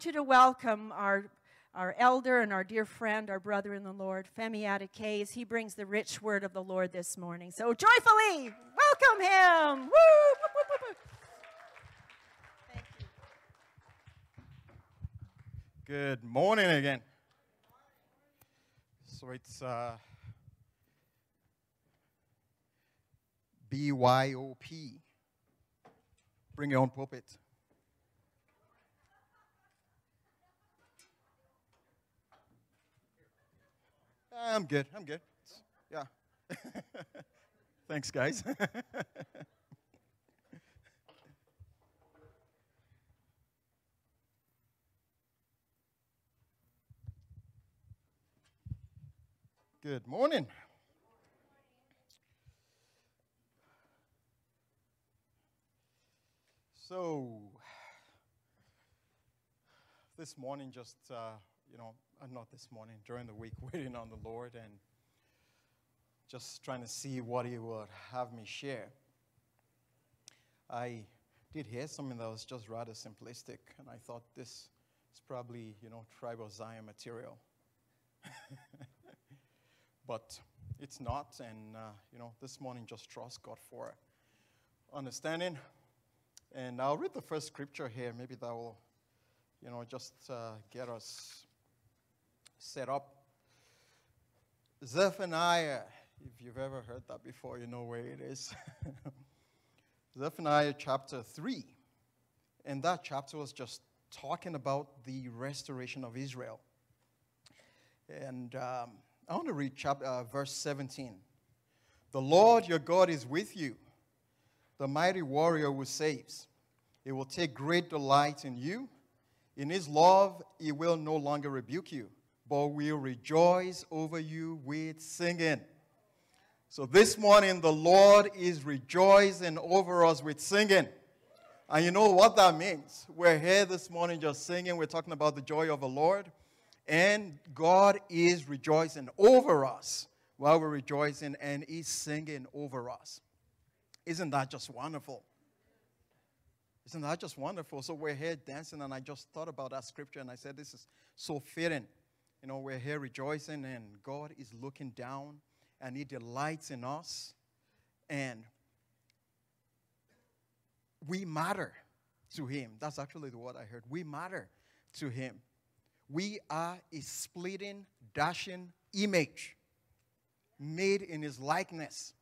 you to welcome our elder and our dear friend, our brother in the Lord, Femi Adike, as he brings the rich word of the Lord this morning. So joyfully welcome him. Woo! Woo, woo, woo, woo. Thank you. Good morning again. So it's BYOP. Bring your own pulpit. I'm good. Yeah. Thanks, guys. Good morning. So, this morning, not this morning, during the week, waiting on the Lord and just trying to see what He would have me share. I did hear something that was just rather simplistic, and I thought this is probably, Tribe of Zion material. But it's not, and, this morning just trust God for understanding. And I'll read the first scripture here. Maybe that will, just get us set up. Zephaniah, if you've ever heard that before, you know where it is. Zephaniah chapter 3. And that chapter was just talking about the restoration of Israel. And I want to read verse 17. The Lord your God is with you, the mighty warrior who saves. He will take great delight in you. In His love, He will no longer rebuke you, but will rejoice over you with singing. So this morning, the Lord is rejoicing over us with singing. And you know what that means? We're here this morning just singing. We're talking about the joy of the Lord. And God is rejoicing over us while we're rejoicing, and He's singing over us. Isn't that just wonderful? Isn't that just wonderful? So we're here dancing, and I just thought about that scripture, and I said, this is so fitting. We're here rejoicing, and God is looking down, and He delights in us. And we matter to Him. That's actually the word I heard. We matter to Him. We are a splitting, dashing image made in His likeness.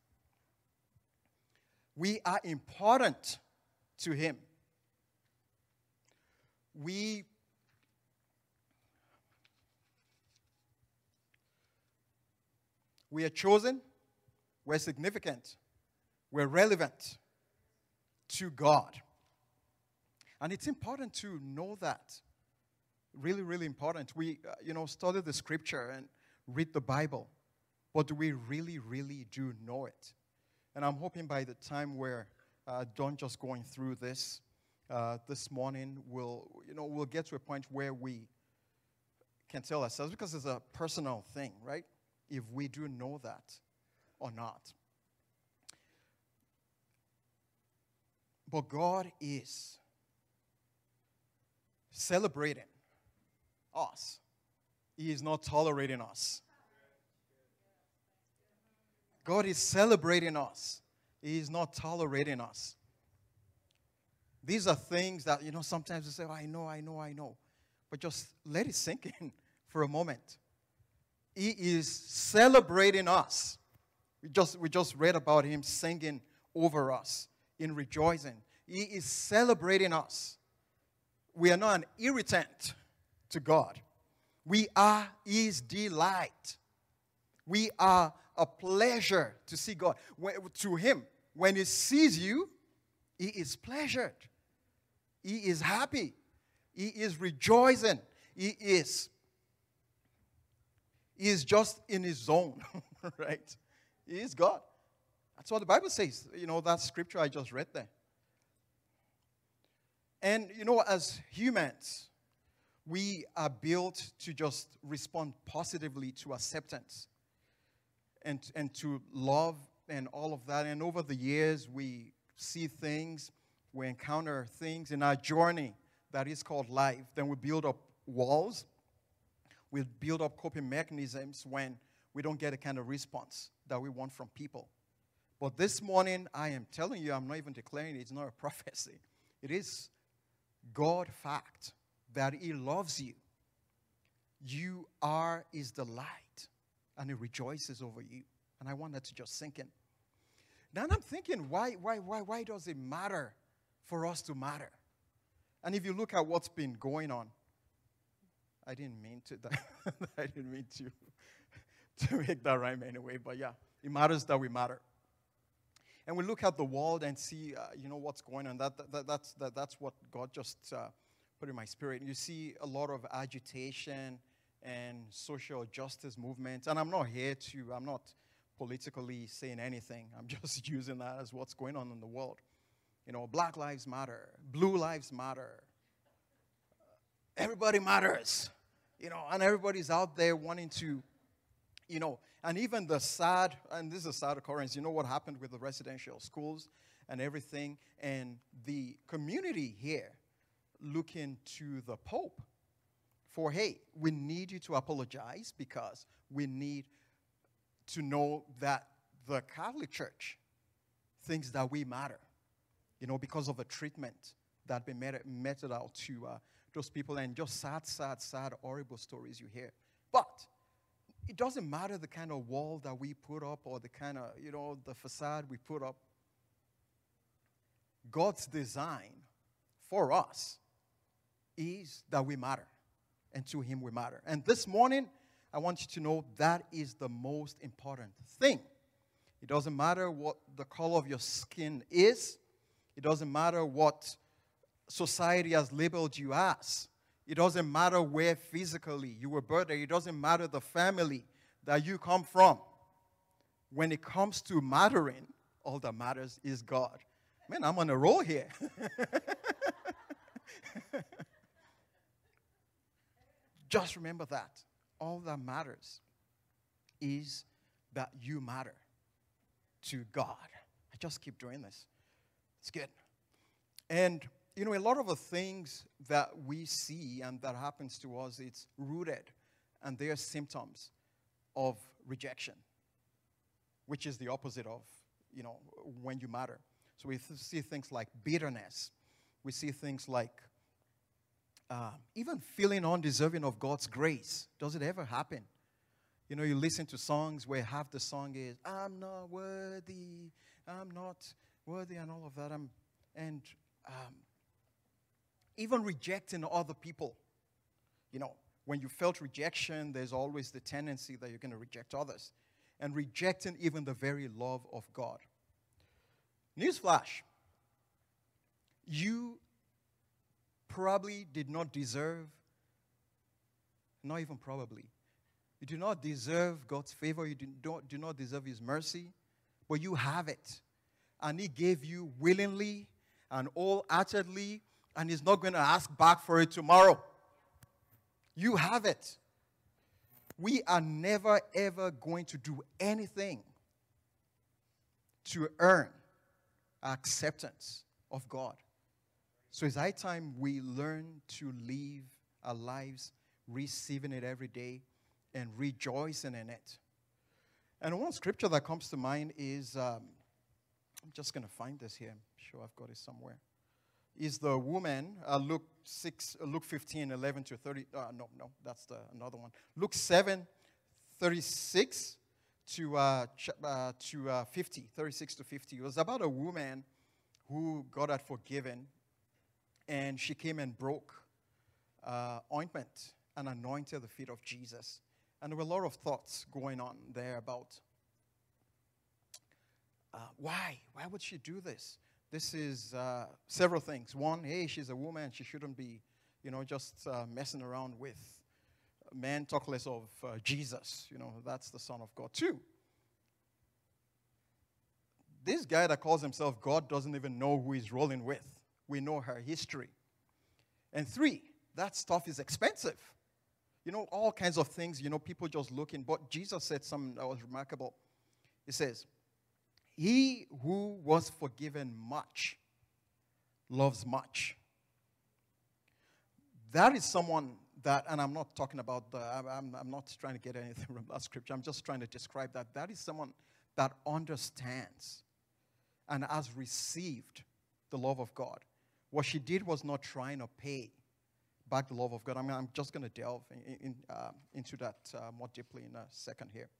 We are important to Him. We are chosen, we're significant, we're relevant to God. And it's important to know that. Really, really important. We, study the scripture and read the Bible. But do we really, really do know it? And I'm hoping by the time we're done just going through this morning, we'll get to a point where we can tell ourselves, because it's a personal thing, right? If we do know that or not. But God is celebrating us. He is not tolerating us. God is celebrating us. He is not tolerating us. These are things that, sometimes we say, oh, I know. But just let it sink in for a moment. He is celebrating us. We just read about Him singing over us in rejoicing. He is celebrating us. We are not an irritant to God. We are His delight. We are a pleasure to see God. To Him, when He sees you, He is pleasured. He is happy. He is rejoicing. He is just in His zone, right? He is God. That's what the Bible says. That scripture I just read there. And, as humans, we are built to just respond positively to acceptance and to love and all of that. And over the years, we see things, we encounter things in our journey that is called life. Then we build up walls. We build up coping mechanisms when we don't get the kind of response that we want from people. But this morning, I am telling you, I'm not even declaring it. It's not a prophecy. It is God fact that He loves you. You are His delight, and He rejoices over you. And I want that to just sink in. Now I'm thinking, why does it matter for us to matter? And if you look at what's been going on, I didn't mean to make that rhyme anyway, but yeah, it matters that we matter. And we look at the world and see, what's going on. That's what God just put in my spirit. You see a lot of agitation and social justice movements. And I'm not politically saying anything. I'm just using that as what's going on in the world. Black lives matter. Blue lives matter. Everybody matters. And everybody's out there wanting to, and even the sad, and this is a sad occurrence, what happened with the residential schools and everything, and the community here looking to the Pope for, hey, we need you to apologize because we need to know that the Catholic Church thinks that we matter, because of the treatment that been meted out to those people, and just sad, horrible stories you hear. But it doesn't matter the kind of wall that we put up or the kind of, the facade we put up. God's design for us is that we matter, and to Him we matter. And this morning, I want you to know that is the most important thing. It doesn't matter what the color of your skin is. It doesn't matter what society has labeled you as. It doesn't matter where physically you were birthed. It doesn't matter the family that you come from. When it comes to mattering, all that matters is God. Man, I'm on a roll here. Just remember that. All that matters is that you matter to God. I just keep doing this. It's good. And, a lot of the things that we see and that happens to us, it's rooted, and they are symptoms of rejection, which is the opposite of, when you matter. So we see things like bitterness. We see things like even feeling undeserving of God's grace. Does it ever happen? You listen to songs where half the song is, I'm not worthy, and all of that. Even rejecting other people. When you felt rejection, there's always the tendency that you're going to reject others. And rejecting even the very love of God. Newsflash. You probably did not deserve, not even probably, you do not deserve God's favor. You do not deserve His mercy. But you have it. And He gave you willingly and wholeheartedly, and He's not going to ask back for it tomorrow. You have it. We are never, ever going to do anything to earn acceptance of God. So it's high time we learn to live our lives receiving it every day and rejoicing in it. And one scripture that comes to mind is, I'm just going to find this here. I'm sure I've got it somewhere. Is the woman, Luke 15, 11 to 30. No, that's another one. Luke 7, 36 to 50. 36 to 50. It was about a woman who God had forgiven, and she came and broke ointment and anointed the feet of Jesus. And there were a lot of thoughts going on there about why? Why would she do this? This is several things. One, hey, she's a woman. She shouldn't be, just messing around with men, talk less of Jesus. That's the Son of God. Two, this guy that calls himself God doesn't even know who he's rolling with. We know her history. And three, that stuff is expensive. All kinds of things, people just looking. But Jesus said something that was remarkable. He says, he who was forgiven much loves much. that is someone that, and I'm not talking about I'm not trying to get anything from that scripture. I'm just trying to describe that. That is someone that understands and has received the love of God. What she did was not trying to pay back the love of God. I mean, I'm just going to delve into that more deeply in a second here.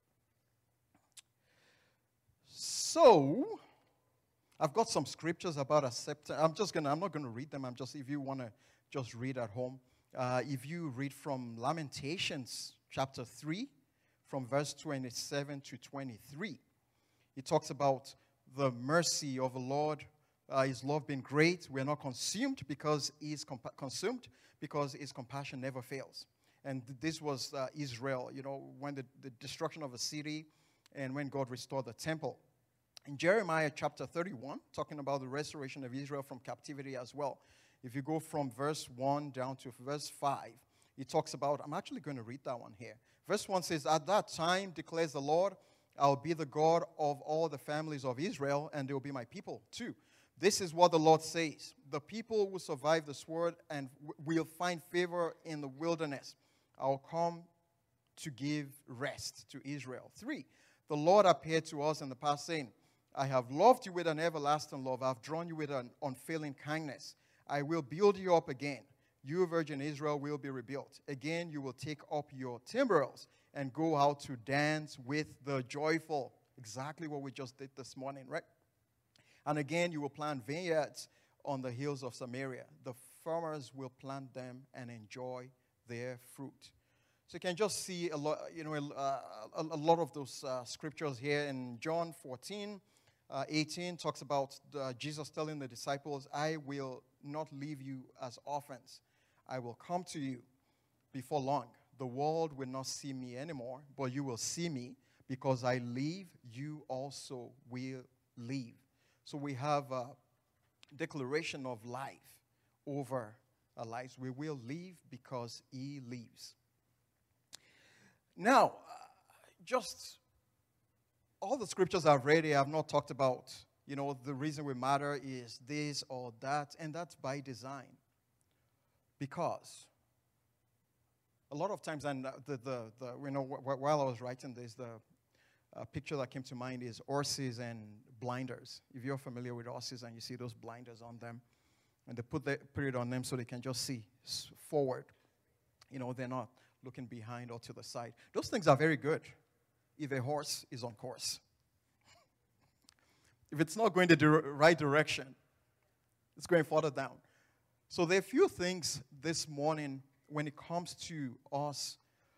So, I've got some scriptures about acceptance. I'm not going to read them. If you want to just read at home. If you read from Lamentations chapter 3, from verse 27 to 23, it talks about the mercy of the Lord, his love being great. We are not consumed because he is consumed, because his compassion never fails. And this was Israel, when the destruction of a city and when God restored the temple. In Jeremiah chapter 31, talking about the restoration of Israel from captivity as well. If you go from verse 1 down to verse 5, it talks about, I'm actually going to read that one here. Verse 1 says, "At that time, declares the Lord, I'll be the God of all the families of Israel, and they will be my people too. This is what the Lord says. The people will survive the sword and will find favor in the wilderness. I'll come to give rest to Israel." 3, the Lord appeared to us in the past, saying, "I have loved you with an everlasting love. I've drawn you with an unfailing kindness. I will build you up again. You, Virgin Israel, will be rebuilt. Again, you will take up your timbrels and go out to dance with the joyful." Exactly what we just did this morning, right? "And again, you will plant vineyards on the hills of Samaria. The farmers will plant them and enjoy their fruit." So you can just see a lot of those scriptures here in John 14, 18 talks about Jesus telling the disciples, "I will not leave you as orphans. I will come to you before long. The world will not see me anymore, but you will see me. Because I live, you also will live." So we have a declaration of life over our lives. We will live because he lives. Now, just all the scriptures I've read here, I've not talked about, the reason we matter is this or that, and that's by design. Because a lot of times, and while I was writing this, the picture that came to mind is horses and blinders. If you're familiar with horses and you see those blinders on them, and they put it on them so they can just see forward. They're not looking behind or to the side. Those things are very good if a horse is on course. If it's not going the right direction, it's going further down. So there are a few things this morning when it comes to us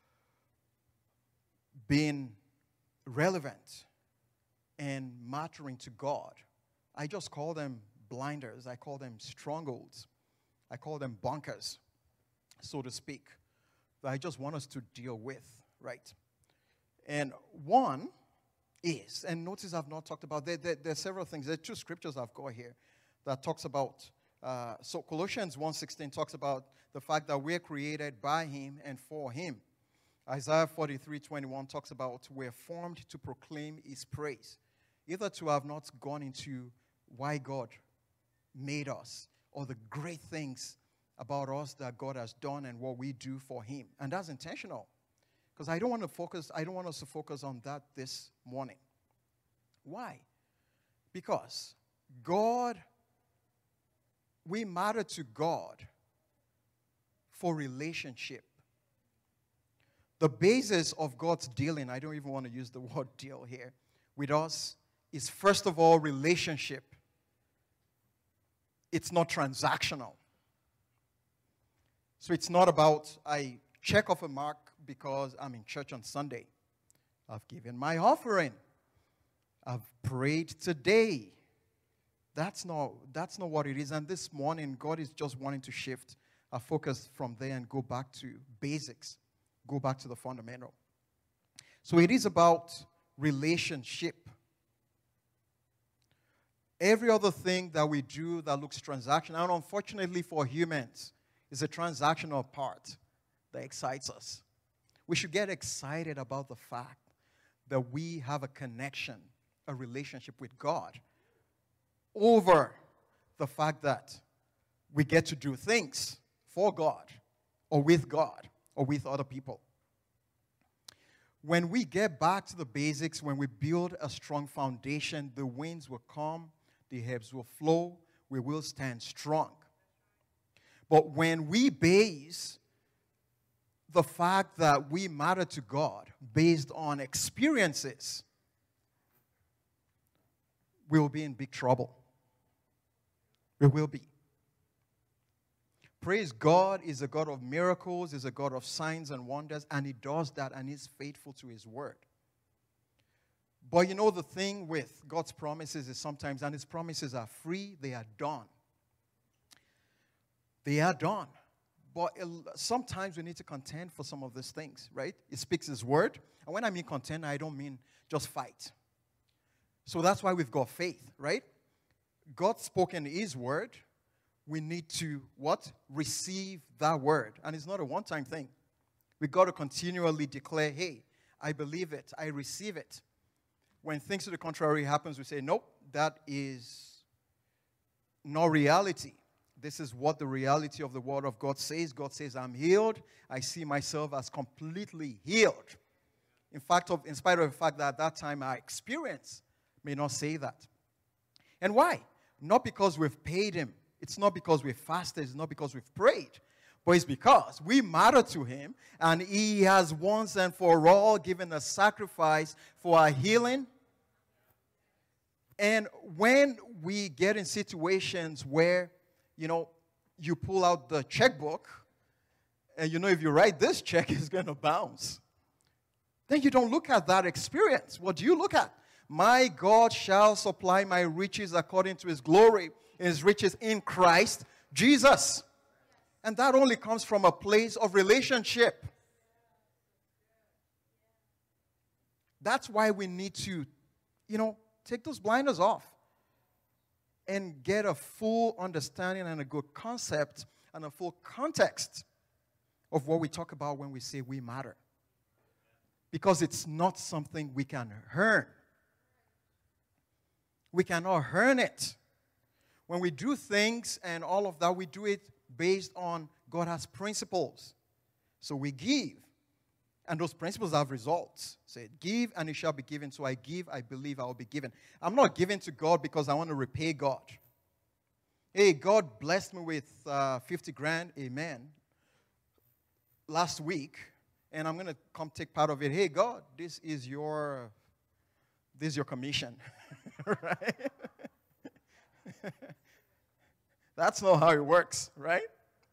being relevant and mattering to God. I just call them blinders. I call them strongholds. I call them bunkers, so to speak, that I just want us to deal with, right? And one is, and notice I've not talked about, there are several things. There are 2 scriptures I've got here that talks about, so Colossians 1:16 talks about the fact that we're created by him and for him. Isaiah 43:21 talks about we're formed to proclaim his praise. Hitherto I have not gone into why God made us or the great things about us that God has done and what we do for him. And that's intentional. Because I don't want us to focus on that this morning. Why? Because we matter to God for relationship. The basis of God's dealing, I don't even want to use the word deal here, with us is first of all relationship. It's not transactional. So it's not about I check off a mark because I'm in church on Sunday. I've given my offering. I've prayed today. That's not what it is. And this morning, God is just wanting to shift our focus from there and go back to basics. Go back to the fundamental. So it is about relationship. Every other thing that we do that looks transactional, and unfortunately for humans, is a transactional part that excites us. We should get excited about the fact that we have a connection, a relationship with God, over the fact that we get to do things for God or with God or with other people. When we get back to the basics, when we build a strong foundation, the winds will come, the ebbs will flow, we will stand strong. But when we base the fact that we matter to God based on experiences, we will be in big trouble. We will be. Praise God is a God of miracles, is a God of signs and wonders, and He does that, and He's faithful to His word. But you know, the thing with God's promises is sometimes, and His promises are free, they are done. They are done. But sometimes we need to contend for some of these things, right? He speaks His word. And when I mean contend, I don't mean just fight. So that's why we've got faith, right? God spoke in His word. We need to, what? Receive that word. And it's not a one-time thing. We've got to continually declare, hey, I believe it. I receive it. When things to the contrary happens, we say, nope, that is not reality. This is what the reality of the word of God says. God says, I'm healed. I see myself as completely healed. In fact, in spite of the fact that at that time our experience may not say that. And why? Not because we've paid Him. It's not because we've fasted. It's not because we've prayed. But it's because we matter to Him, and He has once and for all given a sacrifice for our healing. And when we get in situations where, you know, you pull out the checkbook, and you know if you write this check, it's going to bounce. Then you don't look at that experience. What do you look at? My God shall supply my riches according to His glory, His riches in Christ Jesus. And that only comes from a place of relationship. That's why we need to, you know, take those blinders off and get a full understanding and a good concept and a full context of what we talk about when we say we matter. Because it's not something we can earn. We cannot earn it. When we do things and all of that, we do it based on God has principles. So we give. And those principles have results. Say, give and it shall be given. So I give, I believe I will be given. I'm not giving to God because I want to repay God. Hey, God blessed me with 50 grand. Amen. Last week. And I'm going to come take part of it. Hey, God, this is your commission. Right? That's not how it works, right?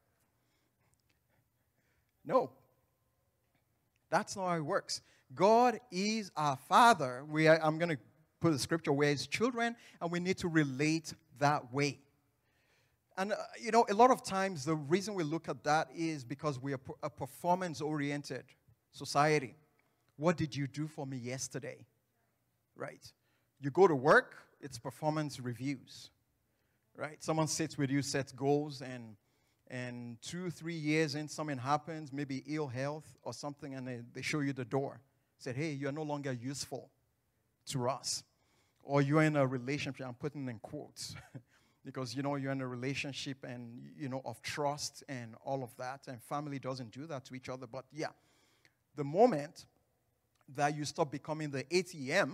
No. That's not how it works. God is our Father. I'm going to put the scripture where His children, and we need to relate that way. And, you know, a lot of times the reason we look at that is because we are a performance-oriented society. What did you do for me yesterday? Right? You go to work, it's performance reviews. Right? Someone sits with you, sets goals, and 2-3 years in, something happens, maybe ill health or something, and they show you the door. Said, hey, you're no longer useful to us. Or you're in a relationship, I'm putting in quotes, because, you know, you're in a relationship and, you know, of trust and all of that, and family doesn't do that to each other. But, yeah, the moment that you stop becoming the ATM,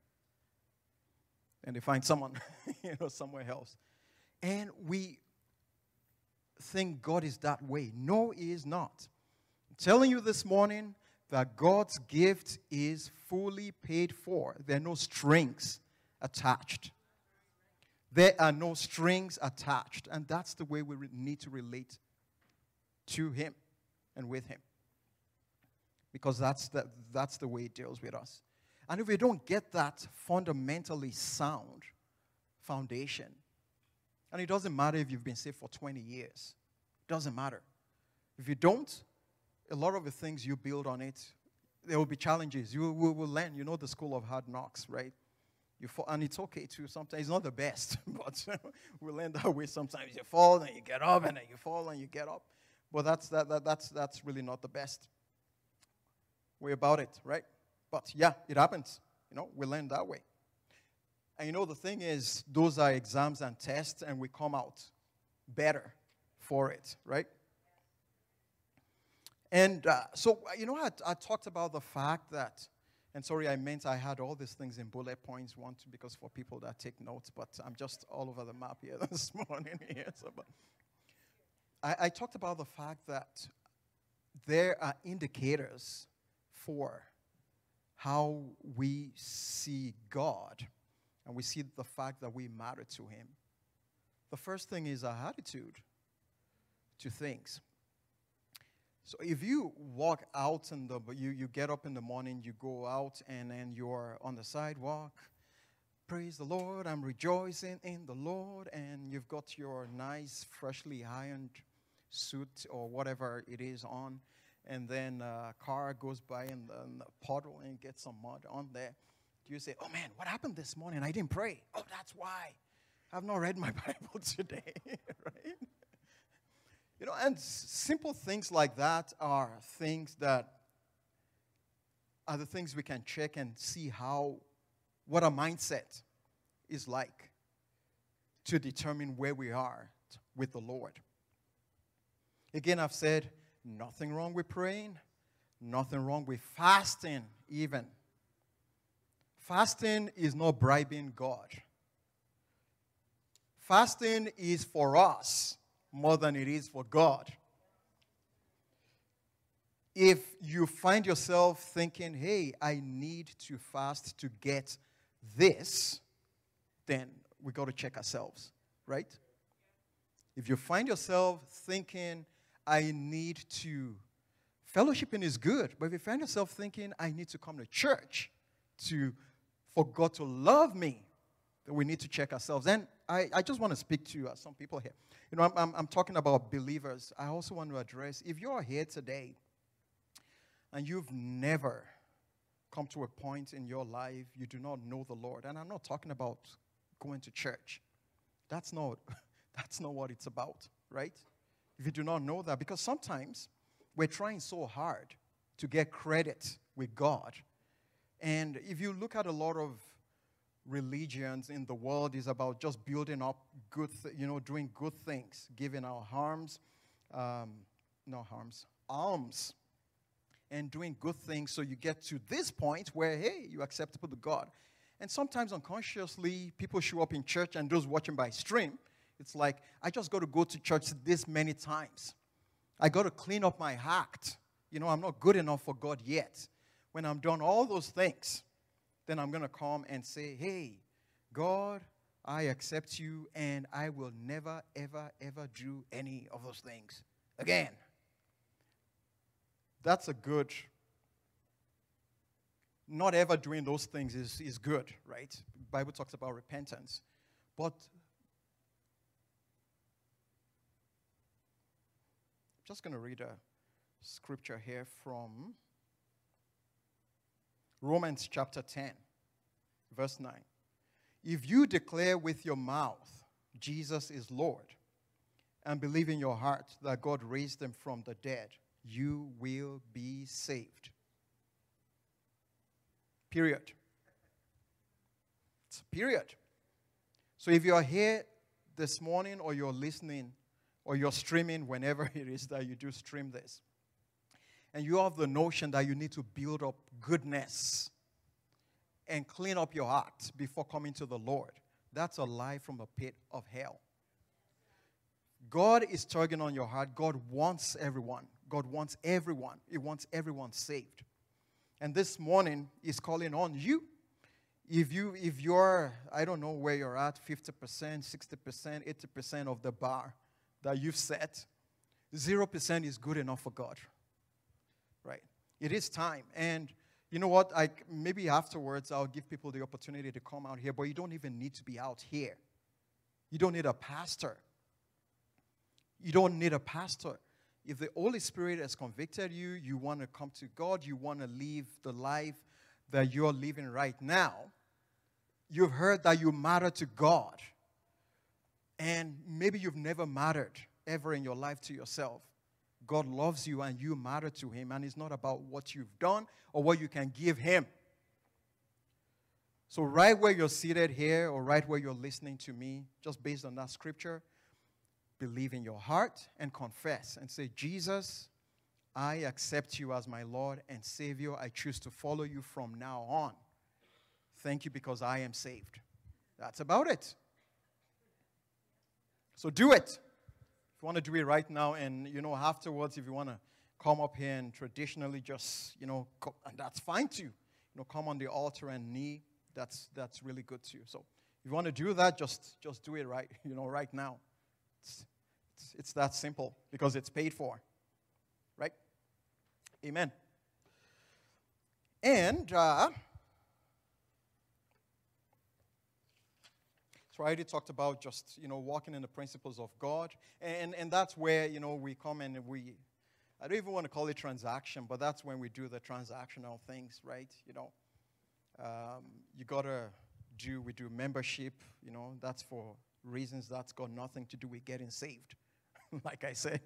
and they find someone, you know, somewhere else, and we think God is that way. No, He is not. I'm telling you this morning that God's gift is fully paid for. There are no strings attached. There are no strings attached. And that's the way we need to relate to Him and with Him. Because that's the way He deals with us. And if we don't get that fundamentally sound foundation, and it doesn't matter if you've been saved for 20 years. It doesn't matter. If you don't, a lot of the things you build on it, there will be challenges. You will learn. You know the school of hard knocks, right? You fall, and it's okay too. Sometimes it's not the best, but we learn that way. Sometimes you fall and you get up, and then you fall and you get up. But that's really not the best way about it, right? But yeah, it happens. You know, we learn that way. And you know, the thing is, those are exams and tests, and we come out better for it, right? And I talked about the fact that, and sorry, I meant I had all these things in bullet points, because for people that take notes, but I'm just all over the map here this morning. Here, but I talked about the fact that there are indicators for how we see God, and we see the fact that we matter to Him. The first thing is our attitude to things. So if you walk out you get up in the morning, you go out, and then you're on the sidewalk, praise the Lord, I'm rejoicing in the Lord, and you've got your nice, freshly ironed suit or whatever it is on, and then a car goes by in the puddle and gets some mud on there, do you say, oh man, what happened this morning? I didn't pray. Oh, that's why. I've not read my Bible today, right? And simple things like that are the things we can check and see what our mindset is like to determine where we are with the Lord. Again, I've said, nothing wrong with praying, nothing wrong with fasting even. Fasting is not bribing God. Fasting is for us more than it is for God. If you find yourself thinking, hey, I need to fast to get this, then we got to check ourselves, right? If you find yourself thinking, I need to, fellowshipping is good, but if you find yourself thinking, I need to come to church for God to love me, then we need to check ourselves. And I just want to speak to some people here. I'm talking about believers. I also want to address, if you're here today and you've never come to a point in your life you do not know the Lord, and I'm not talking about going to church. That's not what it's about, right? If you do not know that, because sometimes we're trying so hard to get credit with God. And if you look at a lot of religions in the world, is about just building up doing good things, giving our alms, and doing good things so you get to this point where, hey, you're acceptable to God. And sometimes unconsciously, people show up in church, and those watching by stream, it's like, I just got to go to church this many times. I got to clean up my act. I'm not good enough for God yet. When I'm done all those things, then I'm going to come and say, hey, God, I accept you, and I will never, ever, ever do any of those things again. That's a good, not ever doing those things is good, right? The Bible talks about repentance. But I'm just going to read a scripture here from Romans chapter 10, verse 9. If you declare with your mouth Jesus is Lord and believe in your heart that God raised him from the dead, you will be saved. Period. It's a period. So if you're here this morning, or you're listening, or you're streaming, whenever it is that you do stream this, and you have the notion that you need to build up goodness and clean up your act before coming to the Lord, that's a lie from a pit of hell. God is tugging on your heart. God wants everyone. God wants everyone. He wants everyone saved. And this morning, He's calling on you. If you're, I don't know where you're at, 50%, 60%, 80% of the bar that you've set, 0% is good enough for God. Right? It is time. And you know what? Maybe afterwards I'll give people the opportunity to come out here, but you don't even need to be out here. You don't need a pastor. You don't need a pastor. If the Holy Spirit has convicted you, you want to come to God, you want to live the life that you're living right now, you've heard that you matter to God. And maybe you've never mattered ever in your life to yourself. God loves you and you matter to Him, and it's not about what you've done or what you can give Him. So right where you're seated here, or right where you're listening to me, just based on that scripture, believe in your heart and confess and say, Jesus, I accept you as my Lord and Savior. I choose to follow you from now on. Thank you because I am saved. That's about it. So do it. If you want to do it right now, and, afterwards, if you want to come up here and traditionally just, and that's fine too. Come on the altar and knee. That's really good too. So if you want to do that, just do it right, right now. It's that simple because it's paid for. Right? Amen. And so I already talked about just, walking in the principles of God. And that's where, we come and I don't even want to call it transaction, but that's when we do the transactional things, right? We do membership, that's for reasons that's got nothing to do with getting saved. Like I said.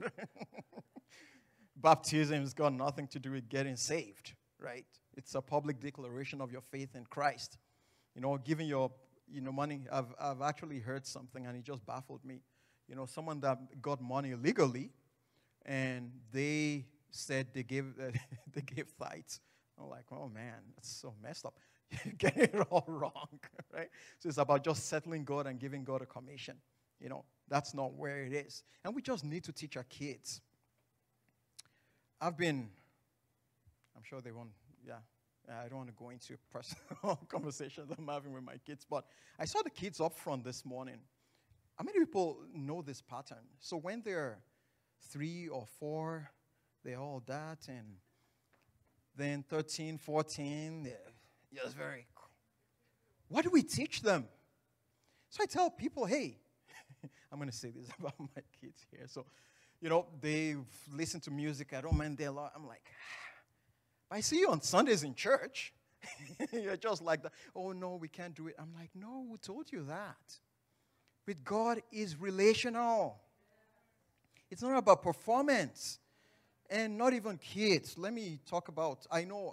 Baptism's got nothing to do with getting saved, right? It's a public declaration of your faith in Christ. Giving your, money. I've actually heard something, and it just baffled me. Someone that got money legally, and they said they gave tithes. I'm like, oh man, that's so messed up. You're getting it all wrong, right? So it's about just settling God and giving God a commission. That's not where it is. And we just need to teach our kids. I'm sure they won't, I don't want to go into personal conversations I'm having with my kids, but I saw the kids up front this morning. How many people know this pattern? So when they're 3 or 4, they're all that, and then 13, 14, they're just very cool. What do we teach them? So I tell people, hey, I'm going to say this about my kids here. So, they listen to music. I don't mind their lot. I'm like, I see you on Sundays in church. You're just like that. Oh, no, we can't do it. I'm like, no, who told you that? With God is relational. It's not about performance. And not even kids. Let me talk about, I know,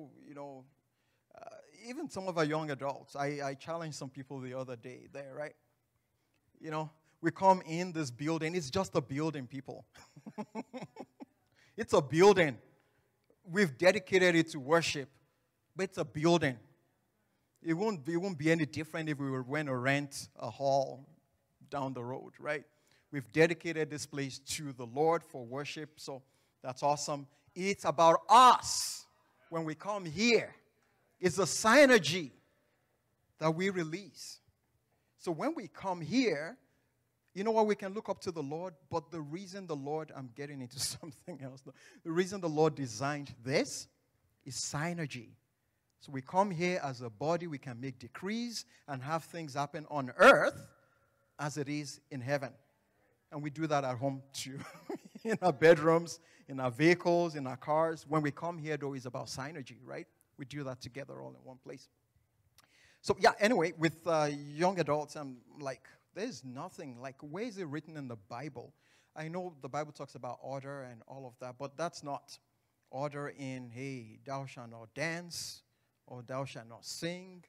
even some of our young adults. I challenged some people the other day there, right? We come in this building. It's just a building, people. It's a building. We've dedicated it to worship, but it's a building. It won't be any different if we were going to rent a hall down the road, right? We've dedicated this place to the Lord for worship, so that's awesome. It's about us when we come here. It's a synergy that we release. So when we come here, you know what? We can look up to the Lord, but the reason the Lord, I'm getting into something else. The reason the Lord designed this is synergy. So we come here as a body, we can make decrees and have things happen on earth as it is in heaven. And we do that at home too. In our bedrooms, in our vehicles, in our cars. When we come here, though, it's about synergy, right? We do that together all in one place. So, anyway, with young adults, I'm like, there's nothing, like, where is it written in the Bible? I know the Bible talks about order and all of that, but that's not order in, hey, thou shalt not dance, or thou shalt not sing.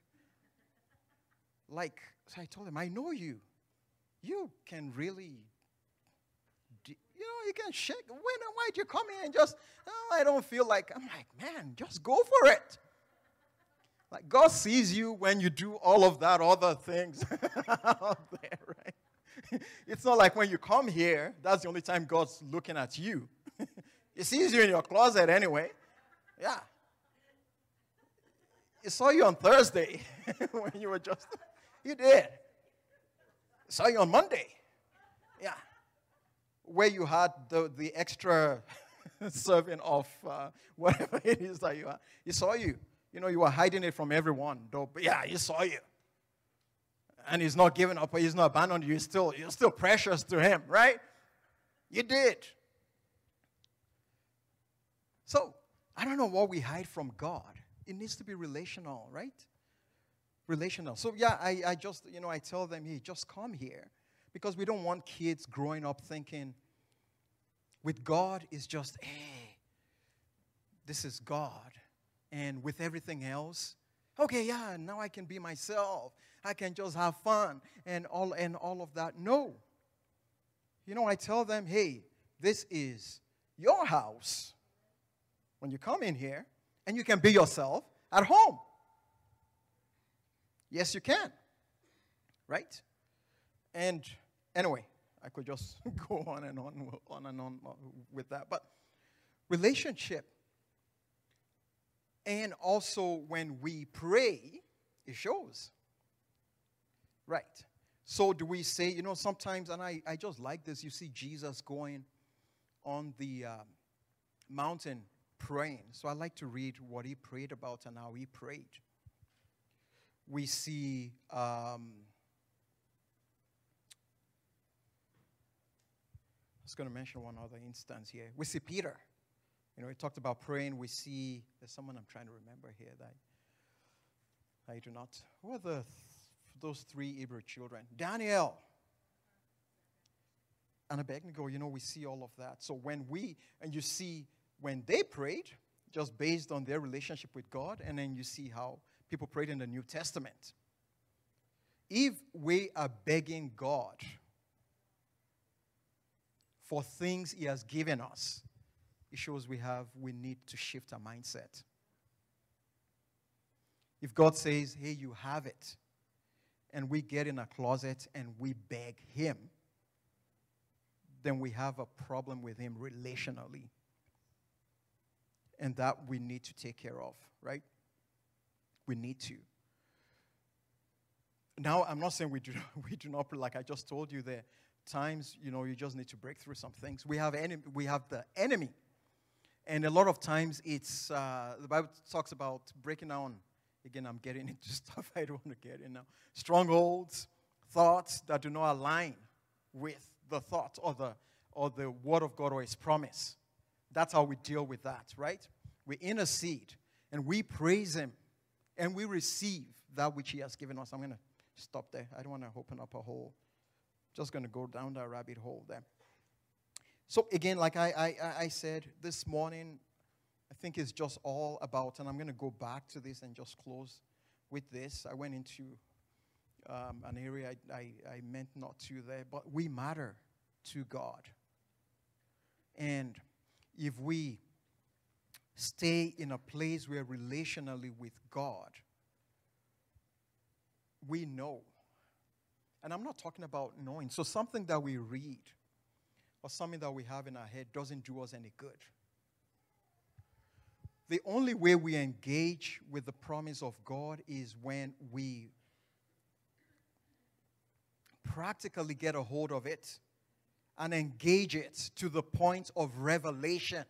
Like, so I told him, I know you. You can really, you can shake. Why do you come here and just, I don't feel like, I'm like, man, just go for it. Like, God sees you when you do all of that other things out there, right? It's not like when you come here, that's the only time God's looking at you. He sees you in your closet anyway. Yeah. He saw you on Thursday when you were just, he did. He saw you on Monday. Yeah. Where you had the extra serving of whatever it is that you had. He saw you. You were hiding it from everyone, though. But yeah, he saw you. And he's not giving up, or he's not abandoned you. You're still precious to him, right? You did. So, I don't know what we hide from God. It needs to be relational, right? Relational. So, I just, I tell them, hey, just come here. Because we don't want kids growing up thinking, with God, it's just, hey, this is God. And with everything else, okay, now I can be myself. I can just have fun and all of that. No. I tell them, hey, this is your house. when you come in here, and you can be yourself at home. Yes, you can. Right? And anyway, I could just go on and on with that. But relationship, and also when we pray, it shows. Right. So do we say, sometimes, and I just like this, you see Jesus going on the mountain praying. So I like to read what he prayed about and how he prayed. We see I was going to mention one other instance here. We see Peter. He talked about praying. We see, there's someone I'm trying to remember here that I do not. Who are those three Hebrew children? Daniel and Abednego. We see all of that. So when they prayed, just based on their relationship with God, and then you see how people prayed in the New Testament. If we are begging God for things he has given us, it shows we need to shift our mindset. If God says, hey, you have it, and we get in a closet and we beg him, then we have a problem with him relationally. And that we need to take care of, right? We need to. Now, I'm not saying we do not pray, like I just told you there. Times, you just need to break through some things. We have the enemy. And a lot of times it's, the Bible talks about breaking down. Again, I'm getting into stuff I don't want to get in now. Strongholds, thoughts that do not align with the thought or the word of God or his promise. That's how we deal with that, right? We intercede and we praise him and we receive that which he has given us. I'm going to stop there. I don't want to open up a hole. Just going to go down that rabbit hole there. So again, like I said this morning, I think it's just all about, and I'm going to go back to this and just close with this. I went into an area I meant not to there, but we matter to God. And if we stay in a place where relationally with God, we know. And I'm not talking about knowing. So something that we read or something that we have in our head doesn't do us any good. The only way we engage with the promise of God is when we practically get a hold of it and engage it to the point of revelation.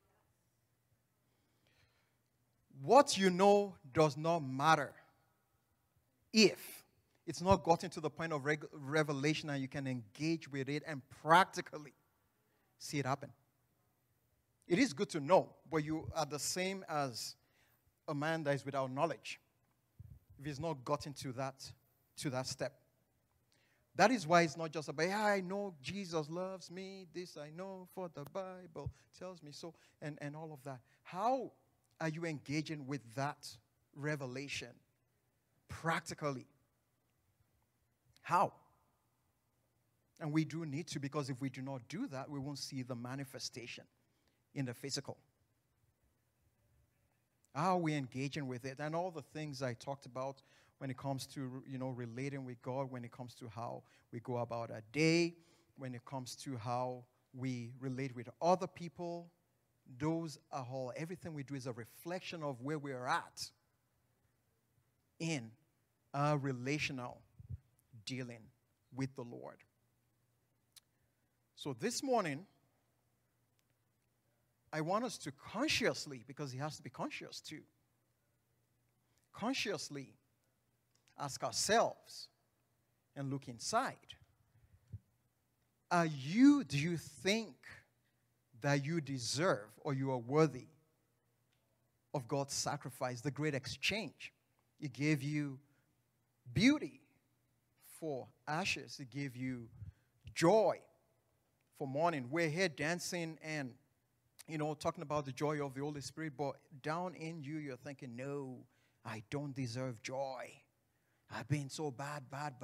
What you know does not matter if it's not gotten to the point of revelation and you can engage with it and practically see it happen. It is good to know, but you are the same as a man that is without knowledge if he's not gotten to that step. That is why it's not just about, yeah, I know Jesus loves me, this I know, for the Bible tells me so, and all of that. How are you engaging with that revelation practically? How? And we do need to, because if we do not do that, we won't see the manifestation in the physical. How are we engaging with it? And all the things I talked about when it comes to, relating with God, when it comes to how we go about our day, when it comes to how we relate with other people, those are all, everything we do is a reflection of where we are at in our relational dealing with the Lord. So this morning, I want us to consciously, because he has to be conscious too, consciously ask ourselves and look inside. Do you think that you deserve or you are worthy of God's sacrifice, the great exchange? He gave you beauty for ashes. He gave you joy for mourning. We're here dancing and, talking about the joy of the Holy Spirit, but down in you, you're thinking, no, I don't deserve joy. I've been so bad.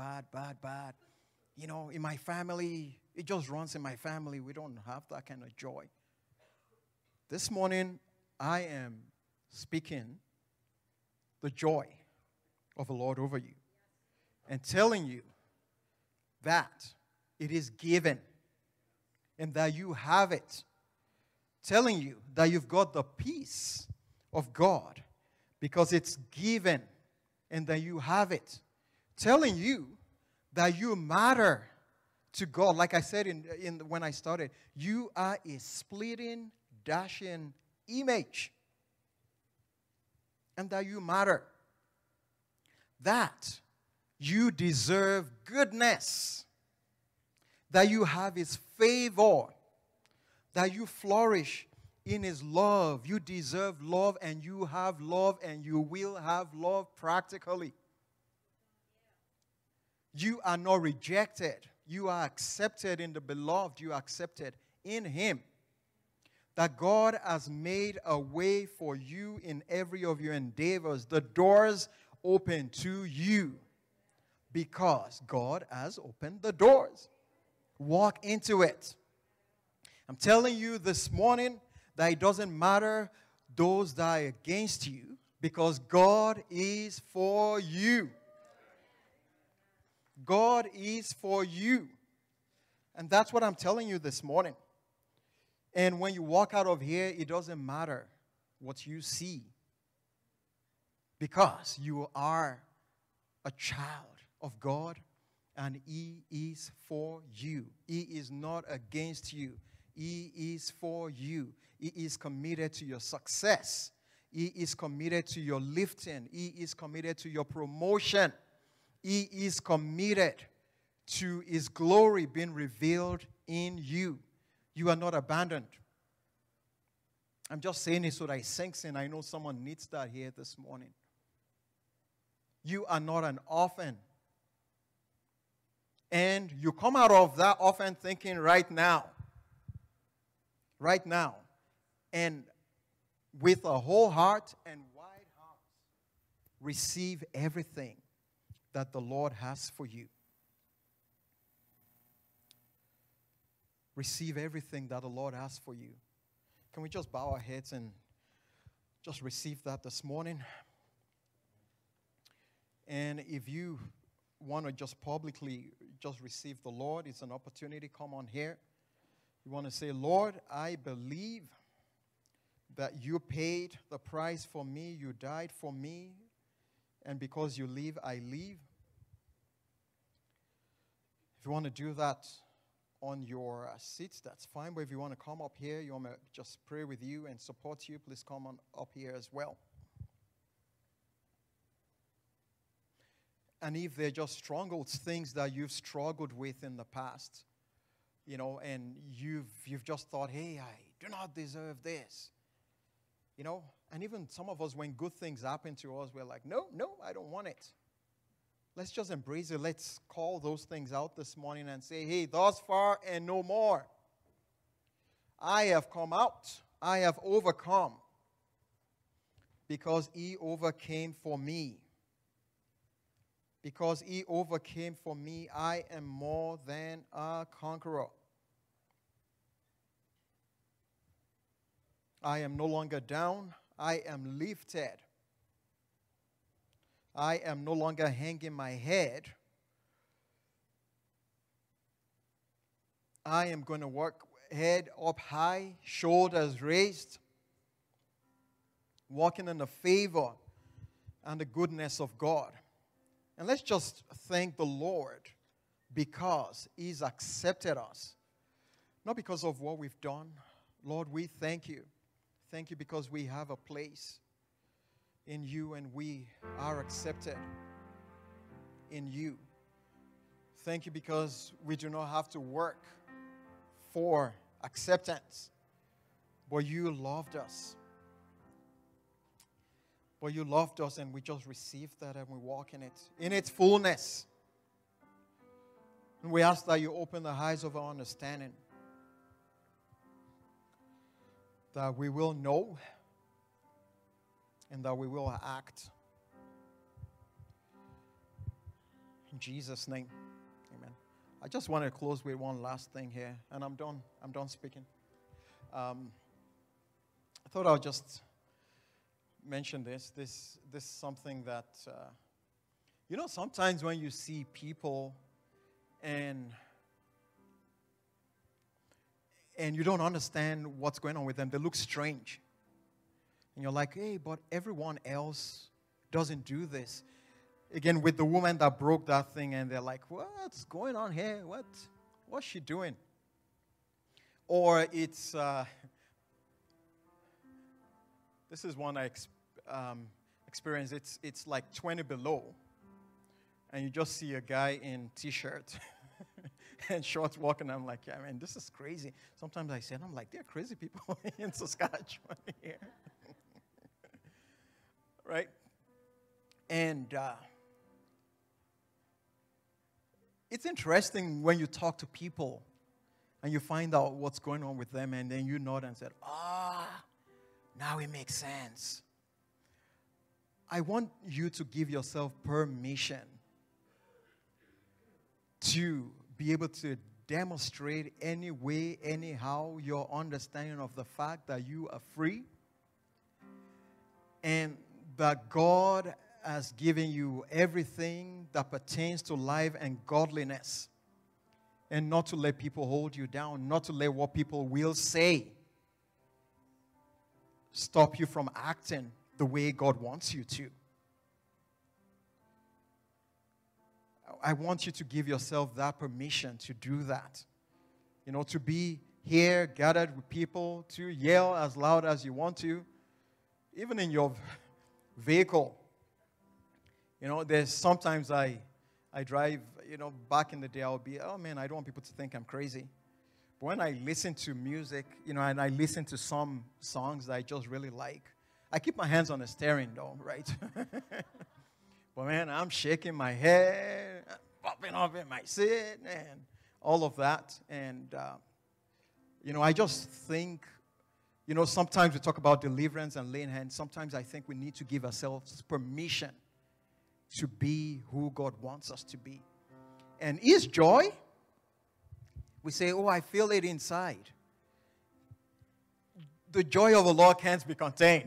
In my family, it just runs in my family. We don't have that kind of joy. This morning, I am speaking the joy of the Lord over you and telling you that it is given and that you have it. Telling you that you've got the peace of God because it's given and that you have it. Telling you that you matter to God. Like I said when I started, you are a splitting, dashing image. And that you matter. That you deserve goodness. That you have His favor. That you flourish in His love. You deserve love and you have love and you will have love practically. You are not rejected. You are accepted in the beloved. You are accepted in Him. That God has made a way for you in every of your endeavors. The doors open to you because God has opened the doors. Walk into it. I'm telling you this morning that it doesn't matter those that are against you because God is for you. God is for you. And that's what I'm telling you this morning. And when you walk out of here, it doesn't matter what you see because you are a child of God and He is for you. He is not against you. He is for you. He is committed to your success. He is committed to your lifting. He is committed to your promotion. He is committed to His glory being revealed in you. You are not abandoned. I'm just saying it so that it sinks in. I know someone needs that here this morning. You are not an orphan. And you come out of that orphan thinking right now, and with a whole heart and wide heart, receive everything that the Lord has for you. Receive everything that the Lord has for you. Can we just bow our heads and just receive that this morning? And if you want to just publicly just receive the Lord, it's an opportunity. Come on here. You want to say, Lord, I believe that you paid the price for me. You died for me. And because you live, I live. If you want to do that on your seats, that's fine. But if you want to come up here, you want me to just pray with you and support you, please come on up here as well. And if they're just strongholds, things that you've struggled with in the past, you know, and you've just thought, hey, I do not deserve this, you know. And even some of us, when good things happen to us, we're like, no, I don't want it. Let's just embrace it. Let's call those things out this morning and say, hey, thus far and no more. I have come out. I have overcome because He overcame for me. Because He overcame for me, I am more than a conqueror. I am no longer down. I am lifted. I am no longer hanging my head. I am going to walk head up high, shoulders raised, walking in the favor and the goodness of God. And let's just thank the Lord because He's accepted us. Not because of what we've done. Lord, we thank you. Thank you because we have a place in you and we are accepted in you. Thank you because we do not have to work for acceptance, but you loved us. But you loved us and we just received that and we walk in its fullness. And we ask that you open the eyes of our understanding, that we will know and that we will act. In Jesus' name, amen. I just want to close with one last thing here, and I'm done speaking. I thought I'll just mention this. This is something that, you know, sometimes when you see people and you don't understand what's going on with them, they look strange. And you're like, hey, but everyone else doesn't do this. Again, with the woman that broke that thing, and they're like, what's going on here? What's she doing? Or it's, this is one I experienced. It's like 20 below, and you just see a guy in T-shirt and shorts walking. I'm like, yeah, man, this is crazy. Sometimes I say, I'm like, there are crazy people in Saskatchewan here. Right? And it's interesting when you talk to people and you find out what's going on with them, and then you nod and said, now it makes sense. I want you to give yourself permission to be able to demonstrate any way, anyhow, your understanding of the fact that you are free and that God has given you everything that pertains to life and godliness, and not to let people hold you down, not to let what people will say stop you from acting the way God wants you to. I want you to give yourself that permission to do that. You know, to be here, gathered with people, to yell as loud as you want to, even in your vehicle. You know, there's sometimes I drive, you know, back in the day, I'll be, oh man, I don't want people to think I'm crazy. But when I listen to music, you know, and I listen to some songs that I just really like, I keep my hands on the steering though, right? But man, I'm shaking my head, popping up in my seat, and all of that. And, you know, I just think, you know, sometimes we talk about deliverance and laying hands. Sometimes I think we need to give ourselves permission to be who God wants us to be. And His joy, we say, oh, I feel it inside. The joy of the Lord can't be contained.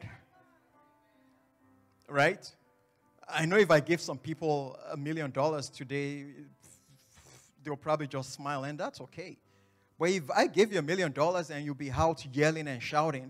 Right? I know if I give some people $1 million today, they'll probably just smile, and that's okay. But if I give you $1 million and you'll be out yelling and shouting,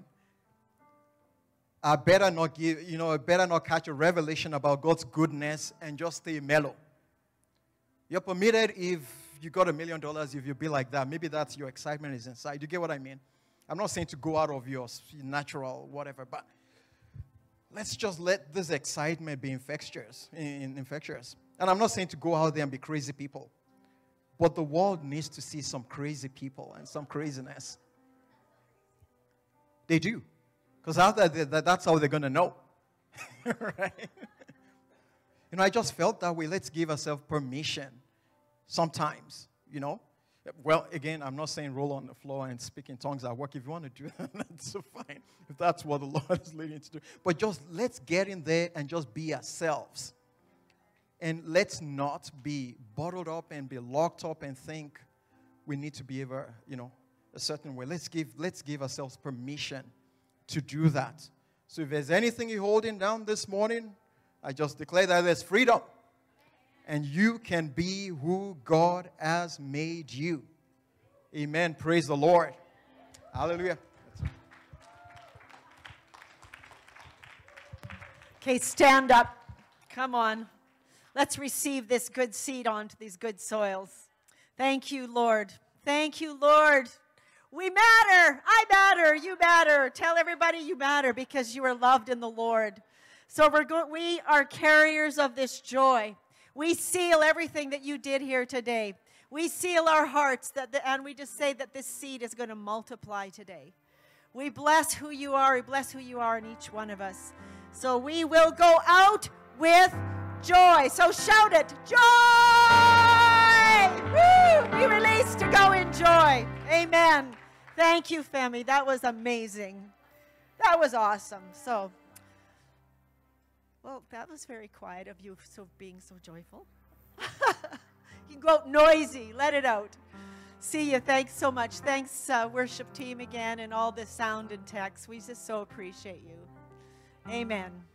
I better not catch a revelation about God's goodness and just stay mellow. You're permitted if you got $1 million, if you be like that. Maybe that's your excitement is inside. You get what I mean? I'm not saying to go out of your natural whatever, but let's just let this excitement be infectious. And I'm not saying to go out there and be crazy people. But the world needs to see some crazy people and some craziness. They do. Because that's how they're going to know. Right? You know, I just felt that way. Let's give ourselves permission sometimes, you know. Well, again, I'm not saying roll on the floor and speak in tongues at work. If you want to do that, that's fine. If that's what the Lord is leading you to do. But just let's get in there and just be ourselves. And let's not be bottled up and be locked up and think we need to be ever, you know, a certain way. Let's give ourselves permission to do that. So if there's anything you're holding down this morning, I just declare that there's freedom. And you can be who God has made you. Amen. Praise the Lord. Hallelujah. Okay, stand up. Come on. Let's receive this good seed onto these good soils. Thank you, Lord. Thank you, Lord. We matter. I matter. You matter. Tell everybody you matter because you are loved in the Lord. So we are carriers of this joy. We seal everything that you did here today. We seal our hearts and we just say that this seed is going to multiply today. We bless who you are. We bless who you are in each one of us. So we will go out with joy. So shout it. Joy! Woo! Be released to go in joy. Amen. Thank you, family. That was amazing. That was awesome. So, well, that was very quiet of you being so joyful. You can go out noisy. Let it out. See you. Thanks so much. Thanks, worship team again, and all the sound and text. We just so appreciate you. Amen.